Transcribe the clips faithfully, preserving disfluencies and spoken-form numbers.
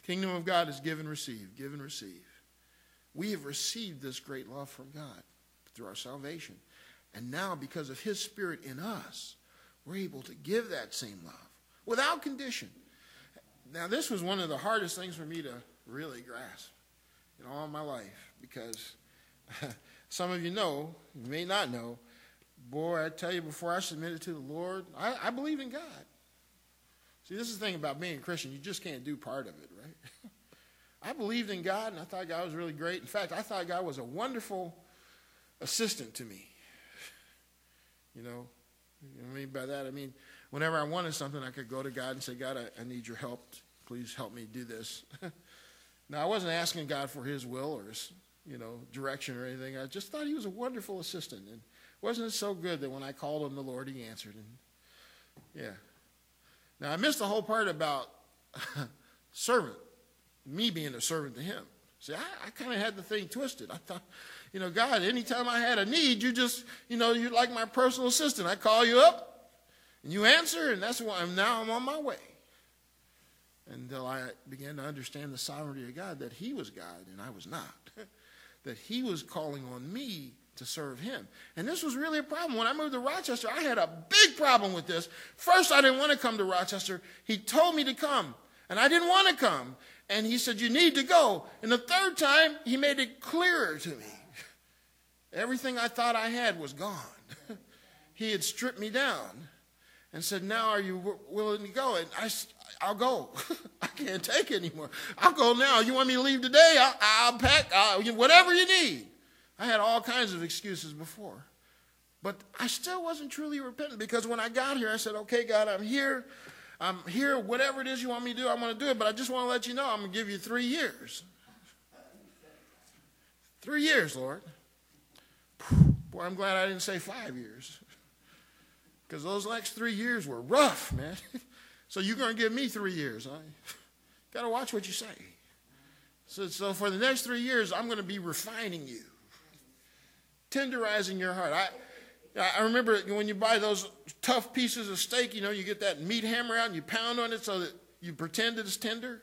Kingdom of God is give and receive, give and receive. We have received this great love from God through our salvation. And now, because of his Spirit in us, we're able to give that same love without condition. Now, this was one of the hardest things for me to really grasp in all my life, because some of you know, you may not know, boy, I tell you, before I submitted to the Lord, I, I believed in God. See, this is the thing about being a Christian. You just can't do part of it, right? I believed in God, and I thought God was really great. In fact, I thought God was a wonderful assistant to me. You know, you know what I mean by that? I mean, whenever I wanted something, I could go to God and say, God, I, I need your help. Please help me do this. Now, I wasn't asking God for his will or his, you know, direction or anything. I just thought he was a wonderful assistant. And wasn't it so good that when I called on the Lord, he answered? And yeah. Now, I missed the whole part about servant, me being a servant to him. See, I, I kind of had the thing twisted. I thought, you know, God, anytime I had a need, you just, you know, you're like my personal assistant. I call you up, and you answer, and that's why I'm now I'm on my way. Until I began to understand the sovereignty of God, that he was God and I was not. That he was calling on me to serve him. And this was really a problem. When I moved to Rochester, I had a big problem with this. First, I didn't want to come to Rochester. He told me to come, and I didn't want to come. And he said, you need to go. And the third time, he made it clearer to me. Everything I thought I had was gone. He had stripped me down and said, now are you w- willing to go? And I, I'll go. I can't take it anymore. I'll go now. You want me to leave today? I'll, I'll pack. I'll, whatever you need. I had all kinds of excuses before. But I still wasn't truly repentant, because when I got here, I said, okay, God, I'm here. I'm here. Whatever it is you want me to do, I'm going to do it. But I just want to let you know I'm going to give you three years. Three years, Lord. Boy, I'm glad I didn't say five years. Because those next three years were rough, man. So you're going to give me three years. Huh? Got to watch what you say. So, so for the next three years, I'm going to be refining you. Tenderizing your heart. I, I remember when you buy those tough pieces of steak, you know, you get that meat hammer out and you pound on it so that you pretend it's tender.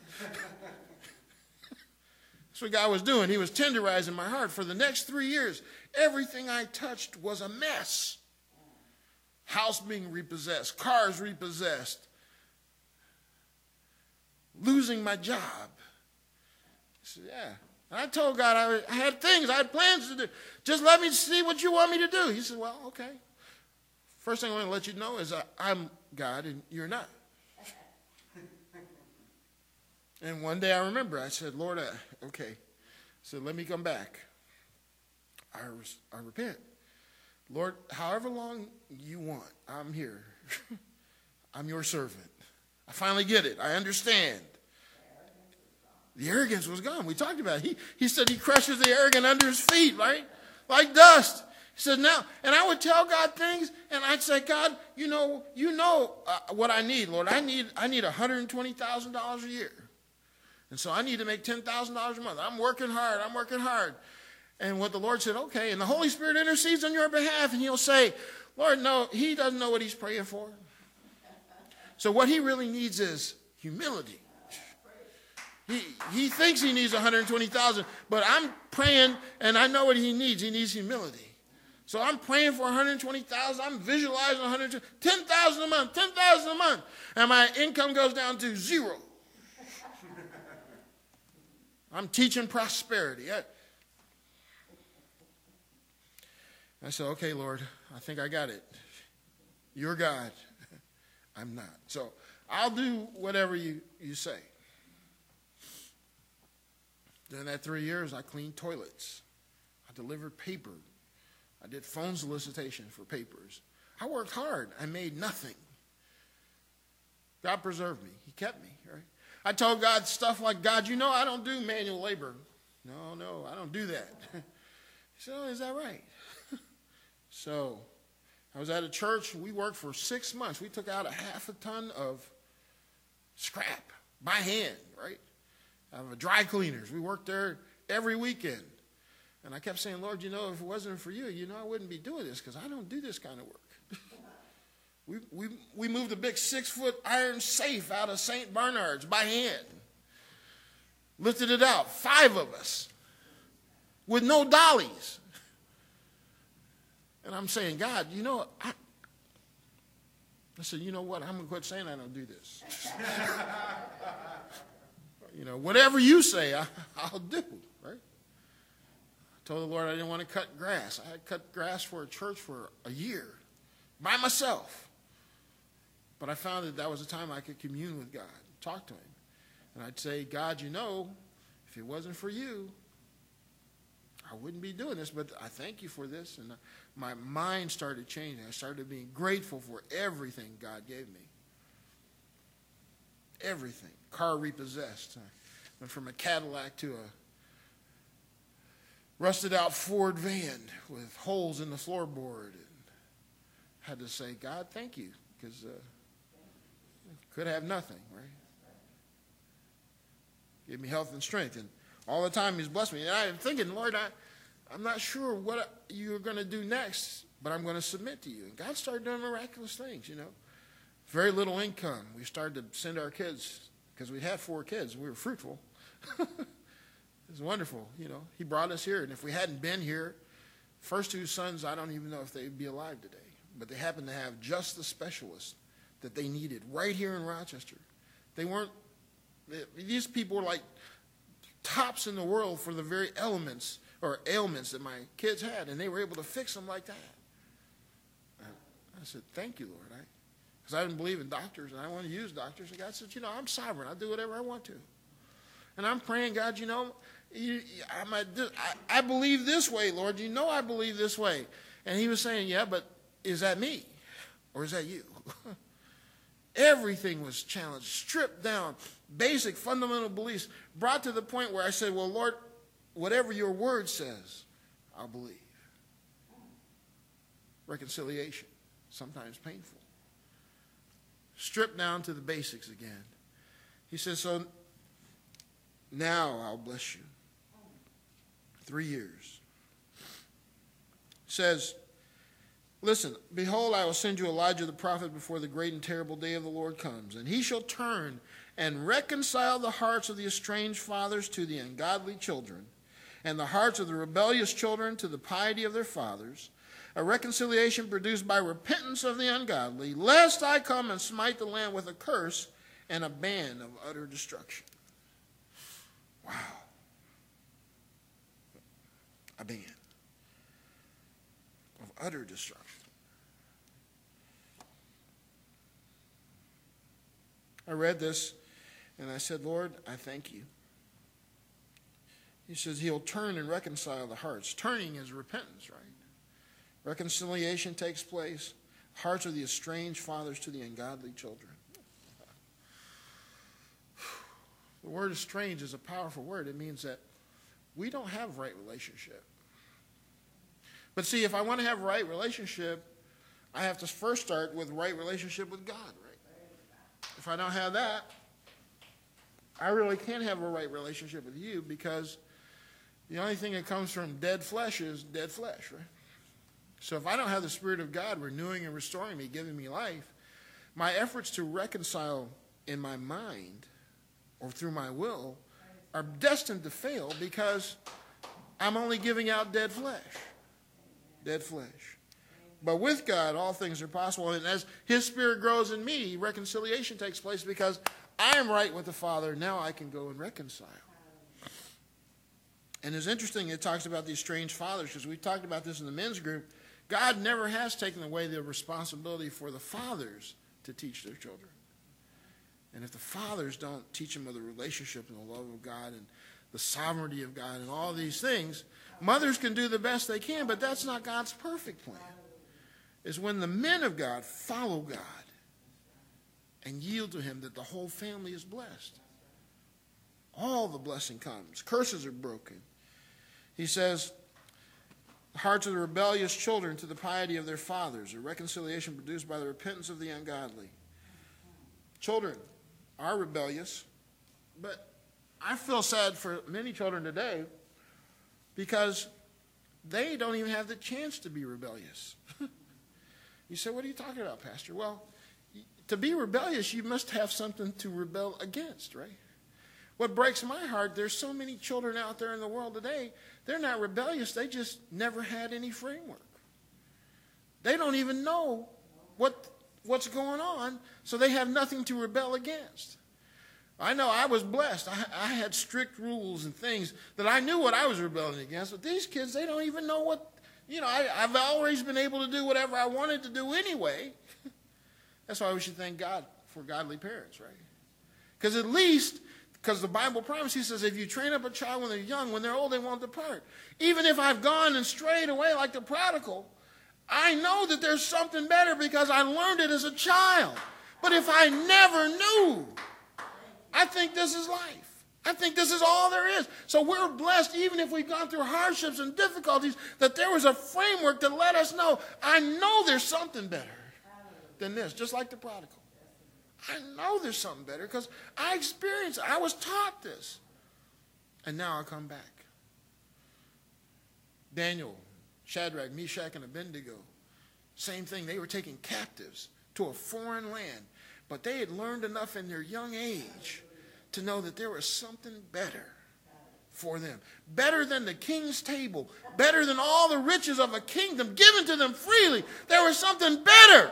That's what God was doing. He was tenderizing my heart. For the next three years, everything I touched was a mess. House being repossessed, cars repossessed, losing my job. I said, yeah. And I told God I, I had things, I had plans to do. Just let me see what you want me to do. He said, well, okay. First thing I want to let you know is I, I'm God and you're not. And one day I remember, I said, Lord, uh, okay. I said, let me come back. I, I repent. Lord, however long you want, I'm here. I'm your servant. I finally get it. I understand. The arrogance was gone. We talked about it. He, he said he crushes the arrogant under his feet, right? Like dust. He said, now, and I would tell God things, and I'd say, God, you know, you know uh, what I need, Lord. I need, I need one hundred twenty thousand dollars a year. And so I need to make ten thousand dollars a month. I'm working hard. I'm working hard. And what the Lord said, okay, and the Holy Spirit intercedes on your behalf, and he'll say, Lord, no, he doesn't know what he's praying for. So what he really needs is humility. He, he thinks he needs one hundred twenty thousand dollars, but I'm praying, and I know what he needs. He needs humility. So I'm praying for one hundred twenty thousand dollars. I'm visualizing one hundred ten thousand dollars a month, ten thousand dollars a month, and my income goes down to zero. I'm teaching prosperity. I, I said, okay, Lord, I think I got it. You're God. I'm not. So I'll do whatever you, you say. During that three years, I cleaned toilets. I delivered paper. I did phone solicitation for papers. I worked hard. I made nothing. God preserved me. He kept me, right? I told God stuff like, God, you know I don't do manual labor. No, no, I don't do that. He said, oh, is that right? So I was at a church. We worked for six months. We took out a half a ton of scrap by hand, right? Out of dry cleaners. We worked there every weekend. And I kept saying, Lord, you know, if it wasn't for you, you know I wouldn't be doing this, because I don't do this kind of work. we, we, we moved a big six-foot iron safe out of Saint Bernard's by hand. Lifted it out, five of us, with no dollies. And I'm saying, God, you know, I, I said, you know what, I'm going to quit saying I don't do this. You know, whatever you say, I, I'll do, right? I told the Lord I didn't want to cut grass. I had cut grass for a church for a year by myself. But I found that that was a time I could commune with God, talk to him. And I'd say, God, you know, if it wasn't for you, I wouldn't be doing this, but I thank you for this. And my mind started changing. I started being grateful for everything God gave me. Everything. Car repossessed. I went from a Cadillac to a rusted out Ford van with holes in the floorboard. And had to say, God, thank you, because uh, could have nothing, right? Give me health and strength. And all the time he's blessed me. And I'm thinking, Lord, I, I'm not sure what you're going to do next, but I'm going to submit to you. And God started doing miraculous things, you know. Very little income. We started to send our kids, because we had four kids. We were fruitful. It was wonderful, you know. He brought us here. And if we hadn't been here, first two sons, I don't even know if they'd be alive today. But they happened to have just the specialist that they needed right here in Rochester. They weren't, they, these people were like tops in the world for the very elements or ailments that my kids had, and they were able to fix them like that. And I said, thank you, Lord. Because I, I didn't believe in doctors, and I want to use doctors. And God said, you know, I'm sovereign. I'll do whatever I want to. And I'm praying, God, you know, you, I'm a, I, I believe this way, Lord. You know I believe this way. And he was saying, yeah, but is that me? Or is that you? Everything was challenged, stripped down, basic fundamental beliefs, brought to the point where I said, well, Lord, whatever your word says, I'll believe. Reconciliation, sometimes painful. Stripped down to the basics again. He says, so now I'll bless you. Three years. He says, listen, behold, I will send you Elijah the prophet before the great and terrible day of the Lord comes, and he shall turn and reconcile the hearts of the estranged fathers to the ungodly children, and the hearts of the rebellious children to the piety of their fathers, a reconciliation produced by repentance of the ungodly, lest I come and smite the land with a curse and a ban of utter destruction. Wow. A ban of utter destruction. I read this and I said, Lord, I thank you. He says he'll turn and reconcile the hearts. Turning is repentance, right? Reconciliation takes place. Hearts of the estranged fathers to the ungodly children. The word estranged is a powerful word. It means that we don't have right relationship. But see, if I want to have right relationship, I have to first start with right relationship with God, right? If I don't have that, I really can't have a right relationship with you, because the only thing that comes from dead flesh is dead flesh, right? So if I don't have the Spirit of God renewing and restoring me, giving me life, my efforts to reconcile in my mind or through my will are destined to fail, because I'm only giving out dead flesh. Dead flesh. But with God, all things are possible. And as his Spirit grows in me, reconciliation takes place, because I am right with the Father. Now I can go and reconcile. And it's interesting, it talks about these strange fathers, because we talked about this in the men's group. God never has taken away the responsibility for the fathers to teach their children. And if the fathers don't teach them of the relationship and the love of God and the sovereignty of God and all these things, mothers can do the best they can, but that's not God's perfect plan. It's when the men of God follow God and yield to him that the whole family is blessed. All the blessing comes. Curses are broken. He says, the hearts of the rebellious children to the piety of their fathers, a reconciliation produced by the repentance of the ungodly. Children are rebellious, but I feel sad for many children today, because they don't even have the chance to be rebellious. You say, what are you talking about, Pastor? Well, to be rebellious, you must have something to rebel against, right? What breaks my heart, there's so many children out there in the world today, they're not rebellious. They just never had any framework. They don't even know what, what's going on, so they have nothing to rebel against. I know I was blessed. I, I had strict rules and things that I knew what I was rebelling against, but these kids, they don't even know what, you know, I, I've always been able to do whatever I wanted to do anyway. That's why we should thank God for godly parents, right? Because at least, because the Bible promises, he says, if you train up a child when they're young, when they're old, they won't depart. Even if I've gone and strayed away like the prodigal, I know that there's something better because I learned it as a child. But if I never knew, I think this is life. I think this is all there is. So we're blessed, even if we've gone through hardships and difficulties, that there was a framework to let us know, I know there's something better than this, just like the prodigal. I know there's something better because I experienced it. I was taught this. And now I come back. Daniel, Shadrach, Meshach, and Abednego, same thing. They were taken captives to a foreign land. But they had learned enough in their young age to know that there was something better for them. Better than the king's table. Better than all the riches of a kingdom given to them freely. There was something better.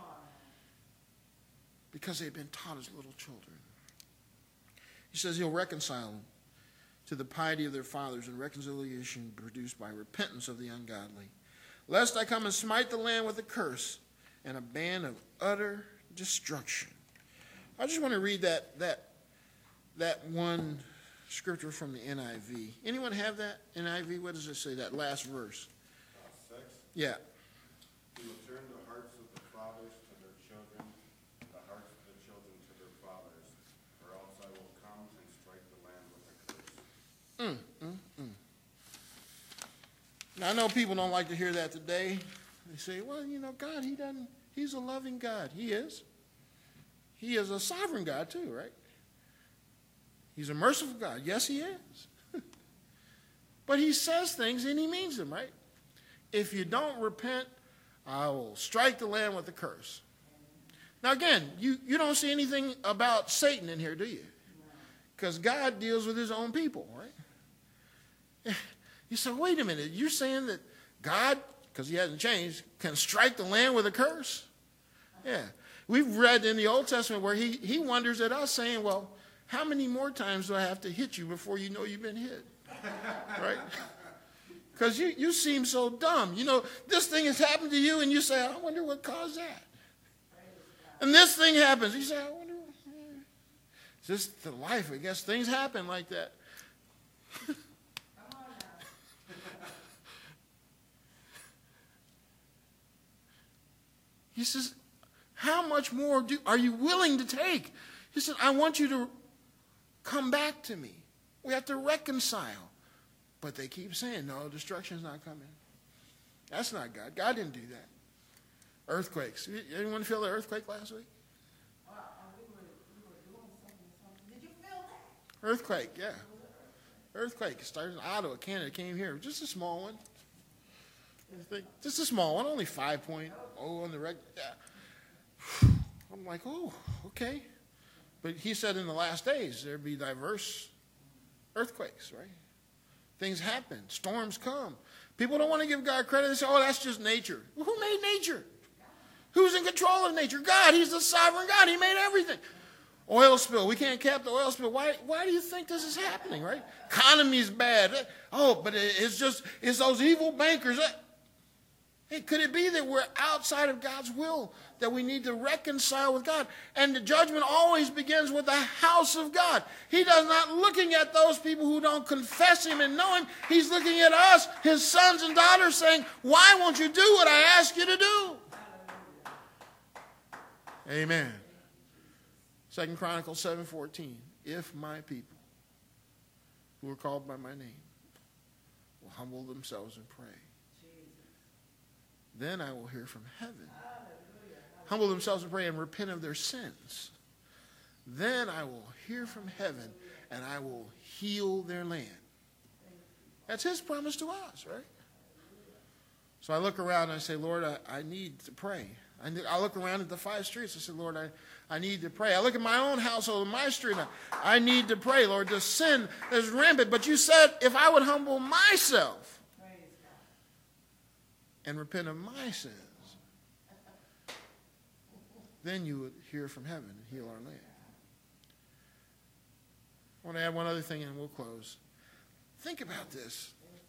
Because they had been taught as little children. He says he'll reconcile them to the piety of their fathers and reconciliation produced by repentance of the ungodly. Lest I come and smite the land with a curse and a ban of utter destruction. I just want to read that that that one scripture from the N I V. Anyone have that N I V? What does it say? That last verse. Uh, six. Yeah. He will turn the hearts of the fathers to their children, the hearts of the children to their fathers, or else I will come and strike the land with a curse. Mm, mm, mm. Now I know people don't like to hear that today. They say, well, you know, God, he doesn't. He's a loving God. He is. He is a sovereign God too, right? He's a merciful God. Yes, he is. But he says things and he means them, right? If you don't repent, I will strike the land with a curse. Now again, you, you don't see anything about Satan in here, do you? Because God deals with his own people, right? You say, wait a minute, you're saying that God, because he hasn't changed, can strike the land with a curse? Yeah. We've read in the Old Testament where he, he wonders at us saying, well, how many more times do I have to hit you before you know you've been hit? Right? Because you, you seem so dumb. You know, this thing has happened to you and you say, I wonder what caused that. And this thing happens. You say, I wonder. It's just the life. I guess things happen like that. He says, how much more do, are you willing to take? He said, I want you to come back to me. We have to reconcile. But they keep saying, no, destruction's not coming. That's not God. God didn't do that. Earthquakes. Anyone feel the earthquake last week? Did you feel that? Earthquake, yeah. Earthquake. It started in Ottawa, Canada. Came here. Just a small one. Just a small one. Only five point oh on the reg. Yeah. I'm like, oh, okay. But he said in the last days there'd be diverse earthquakes, right? Things happen. Storms come. People don't want to give God credit. They say, oh, that's just nature. Well, who made nature? Who's in control of nature? God. He's the sovereign God. He made everything. Oil spill. We can't cap the oil spill. Why, why do you think this is happening, right? Economy's bad. Oh, but it's just, it's those evil bankers. Hey, could it be that we're outside of God's will, that we need to reconcile with God? And the judgment always begins with the house of God. He does not looking at those people who don't confess him and know him. He's looking at us, his sons and daughters, saying, why won't you do what I ask you to do? Amen. Second Chronicles seven fourteen. If my people who are called by my name will humble themselves and pray, then I will hear from heaven. Hallelujah. Humble themselves and pray and repent of their sins. Then I will hear from heaven and I will heal their land. That's his promise to us, right? So I look around and I say, Lord, I, I need to pray. I, need, I look around at the five streets. I say, Lord, I, I need to pray. I look at my own household, my street. I need to pray, Lord. The sin is rampant. But you said if I would humble myself and repent of my sins, then you would hear from heaven and heal our land. I want to add one other thing and we'll close. Think about this.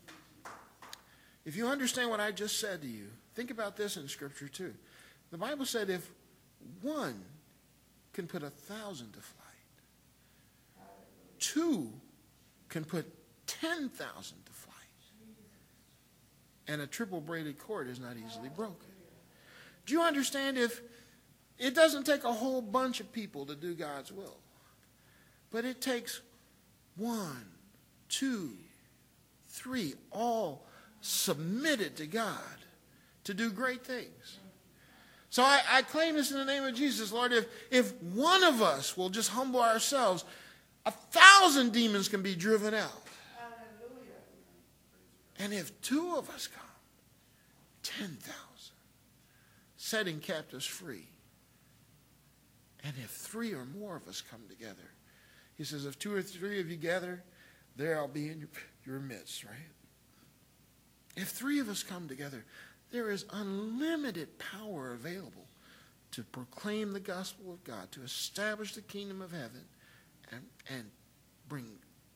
If you understand what I just said to you, think about this in Scripture too. The Bible said if one can put a thousand to flight, two can put ten thousand to flight, and a triple braided cord is not easily broken. Do you understand? If it doesn't take a whole bunch of people to do God's will, but it takes one, two, three, all submitted to God to do great things. So I, I claim this in the name of Jesus, Lord. If, if one of us will just humble ourselves, a thousand demons can be driven out. Hallelujah. And if two of us come, ten thousand, setting captives free. And if three or more of us come together, he says, if two or three of you gather, there I'll be in your, your midst, right? If three of us come together, there is unlimited power available to proclaim the gospel of God, to establish the kingdom of heaven, and, and bring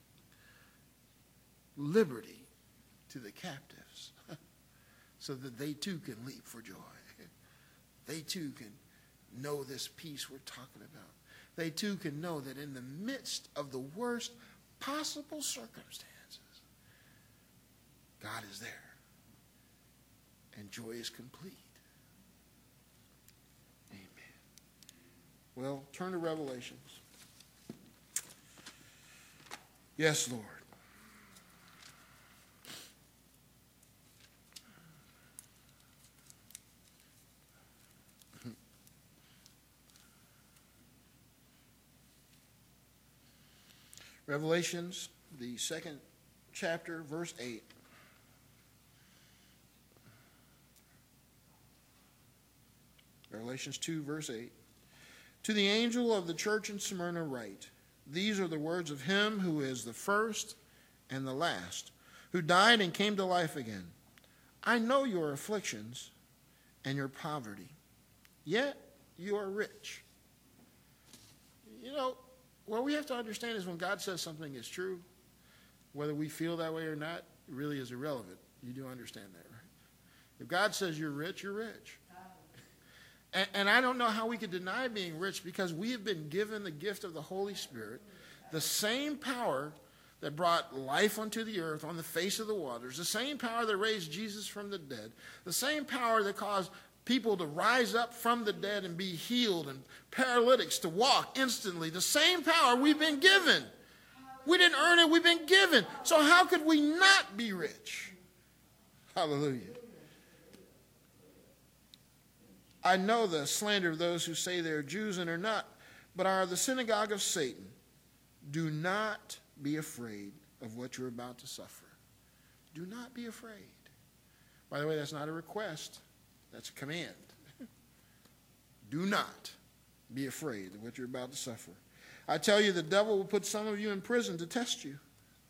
liberty to the captives so that they too can leap for joy. They too can know this peace we're talking about. They too can know that in the midst of the worst possible circumstances, God is there. And joy is complete. Amen. Well, turn to Revelations. Yes, Lord. Revelations, the second chapter, verse eight. Revelations two, verse eight. To the angel of the church in Smyrna write, these are the words of him who is the first and the last, who died and came to life again. I know your afflictions and your poverty, yet you are rich. You know, what we have to understand is when God says something is true, whether we feel that way or not, it really is irrelevant. You do understand that, right? If God says you're rich, you're rich. And, and I don't know how we could deny being rich, because we have been given the gift of the Holy Spirit, the same power that brought life onto the earth on the face of the waters, the same power that raised Jesus from the dead, the same power that caused people to rise up from the dead and be healed, and paralytics to walk instantly. The same power we've been given. We didn't earn it, we've been given. So how could we not be rich? Hallelujah. I know the slander of those who say they are Jews and are not, but are the synagogue of Satan. Do not be afraid of what you're about to suffer. Do not be afraid. By the way, that's not a request. That's a command. Do not be afraid of what you're about to suffer. I tell you, the devil will put some of you in prison to test you.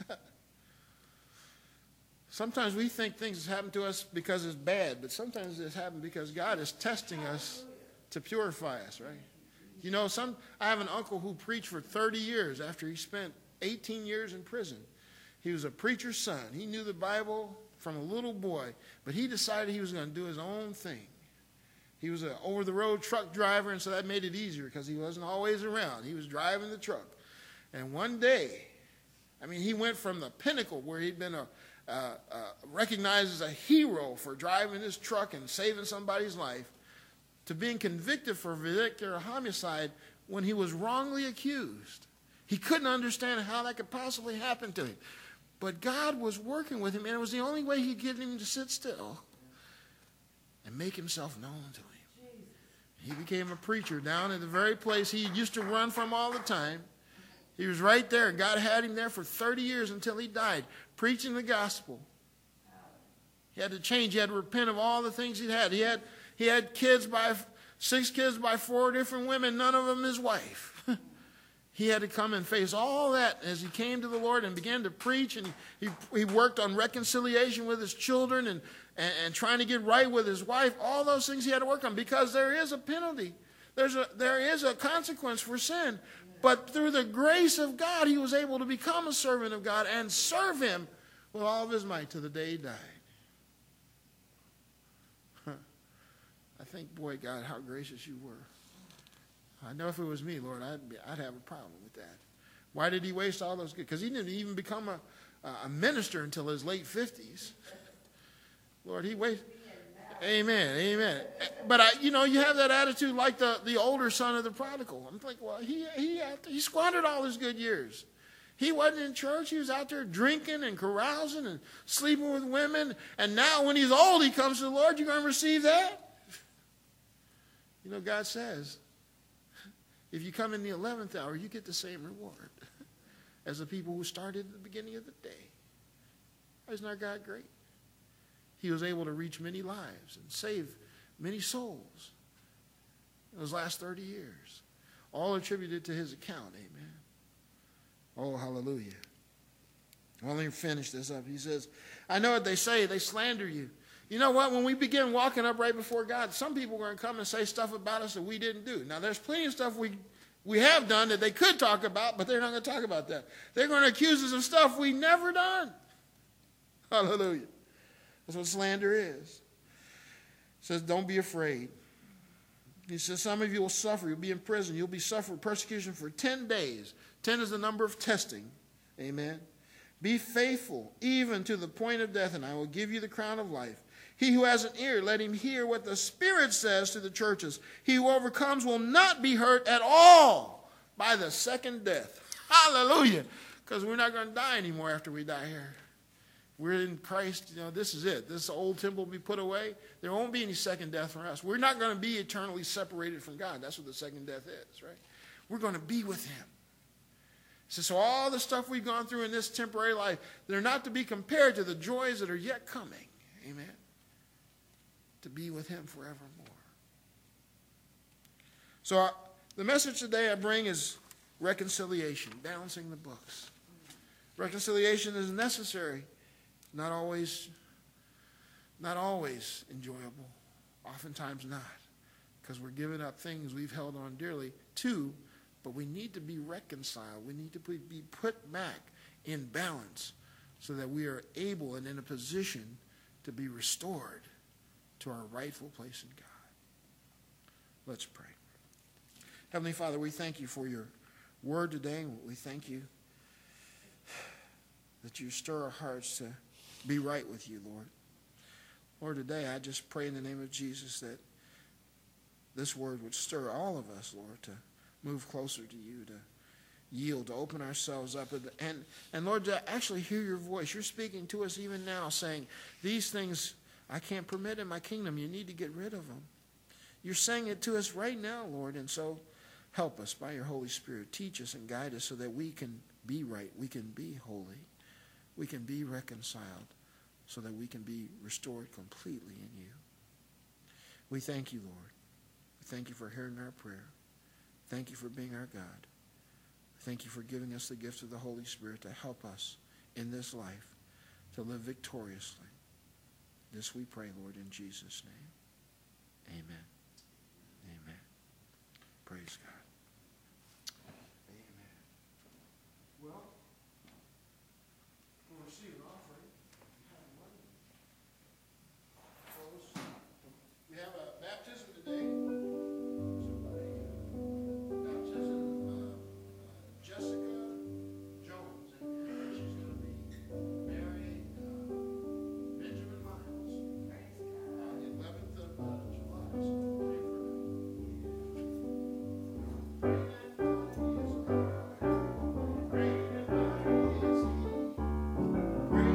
Sometimes we think things happen to us because it's bad, but sometimes it's happened because God is testing us to purify us, right? You know, some I have an uncle who preached for thirty years after he spent eighteen years in prison. He was a preacher's son. He knew the Bible from a little boy, but he decided he was going to do his own thing. He was an over-the-road truck driver, and so that made it easier because he wasn't always around. He was driving the truck. And one day, I mean, he went from the pinnacle where he'd been a, uh, uh, recognized as a hero for driving his truck and saving somebody's life to being convicted for vehicular homicide when he was wrongly accused. He couldn't understand how that could possibly happen to him. But God was working with him, and it was the only way he could get him to sit still and make himself known to him. He became a preacher down in the very place he used to run from all the time. He was right there, and God had him there for thirty years until he died, preaching the gospel. He had to change. He had to repent of all the things he'd had. He had, he had kids by Six kids by four different women, none of them his wife. He had to come and face all that as he came to the Lord and began to preach. And he, he worked on reconciliation with his children and, and, and trying to get right with his wife. All those things he had to work on because there is a penalty. There's a, there is a consequence for sin. But through the grace of God, he was able to become a servant of God and serve him with all of his might to the day he died. Huh. I think, boy, God, how gracious you were. I know if it was me, Lord, I'd, be, I'd have a problem with that. Why did he waste all those good? Because he didn't even become a, a minister until his late fifties. Lord, he wasted. Amen, amen. But, I, you know, you have that attitude like the, the older son of the prodigal. I'm thinking, well, he, he, he squandered all his good years. He wasn't in church. He was out there drinking and carousing and sleeping with women. And now when he's old, he comes to the Lord. You're going to receive that? You know, God says, if you come in the eleventh hour, you get the same reward as the people who started at the beginning of the day. Isn't our God great? He was able to reach many lives and save many souls in those last thirty years. All attributed to his account, amen. Oh, hallelujah. Well, let me finish this up. He says, I know what they say. They slander you. You know what? When we begin walking up right before God, some people are going to come and say stuff about us that we didn't do. Now, there's plenty of stuff we, we have done that they could talk about, but they're not going to talk about that. They're going to accuse us of stuff we never done. Hallelujah. That's what slander is. He says, don't be afraid. He says, some of you will suffer. You'll be in prison. You'll be suffering persecution for ten days. ten is the number of testing. Amen. Be faithful, even to the point of death, and I will give you the crown of life. He who has an ear, let him hear what the Spirit says to the churches. He who overcomes will not be hurt at all by the second death. Hallelujah. Because we're not going to die anymore after we die here. We're in Christ. You know, this is it. This old temple will be put away. There won't be any second death for us. We're not going to be eternally separated from God. That's what the second death is, right? We're going to be with him. So, so all the stuff we've gone through in this temporary life, they're not to be compared to the joys that are yet coming. Amen. To be with him forevermore. So uh, the message today I bring is reconciliation, balancing the books. Reconciliation is necessary, not always, not always enjoyable, oftentimes not, because we're giving up things we've held on dearly to, but we need to be reconciled. We need to be put back in balance so that we are able and in a position to be restored to our rightful place in God. Let's pray. Heavenly Father, we thank you for your word today. We thank you that you stir our hearts to be right with you, Lord. Lord, today I just pray in the name of Jesus that this word would stir all of us, Lord, to move closer to you, to yield, to open ourselves up. And, and Lord, to actually hear your voice. You're speaking to us even now saying, these things I can't permit in my kingdom. You need to get rid of them. You're saying it to us right now, Lord. And so help us by your Holy Spirit. Teach us and guide us so that we can be right. We can be holy. We can be reconciled so that we can be restored completely in you. We thank you, Lord. We thank you for hearing our prayer. Thank you for being our God. Thank you for giving us the gift of the Holy Spirit to help us in this life to live victoriously. This we pray, Lord, in Jesus' name. Amen. Amen. Praise God. Amen. Well, we'll receive an offering. We have a baptism today. Praise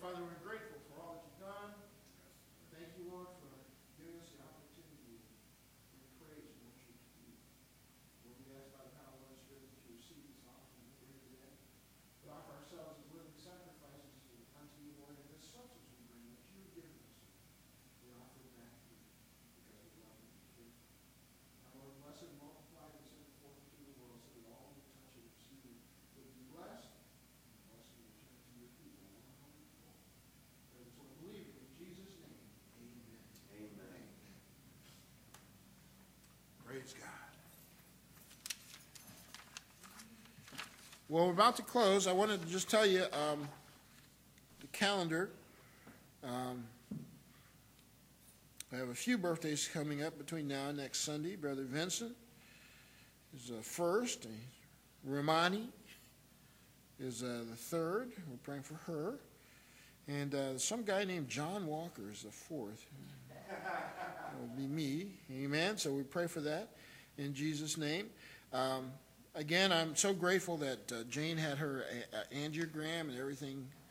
Father, we're grateful for all that you've done. Thank you, Lord, for giving us the opportunity to praise and worship you. Lord, we ask by the power of the Holy Spirit that you receive this offering that we're today. We offer ourselves as living sacrifices unto you, Lord, and this substance we bring that you have given us. We offer it back to you because we love you and care. Now, Lord, bless it and multiply it and send it forth into the world so that all who touch it and receive it would be blessed. And blessing return to your people one hundredfold. Pray this, Lord, believe it in Jesus' name. Amen. Amen. Praise God. Well, we're about to close. I wanted to just tell you um, the calendar. Um, I have a few birthdays coming up between now and next Sunday. Brother Vincent is the first. Romani is uh, the third. We're praying for her. And uh, some guy named John Walker is the fourth. That will be me. Amen. So we pray for that in Jesus' name. Um, again, I'm so grateful that uh, Jane had her uh, angiogram and everything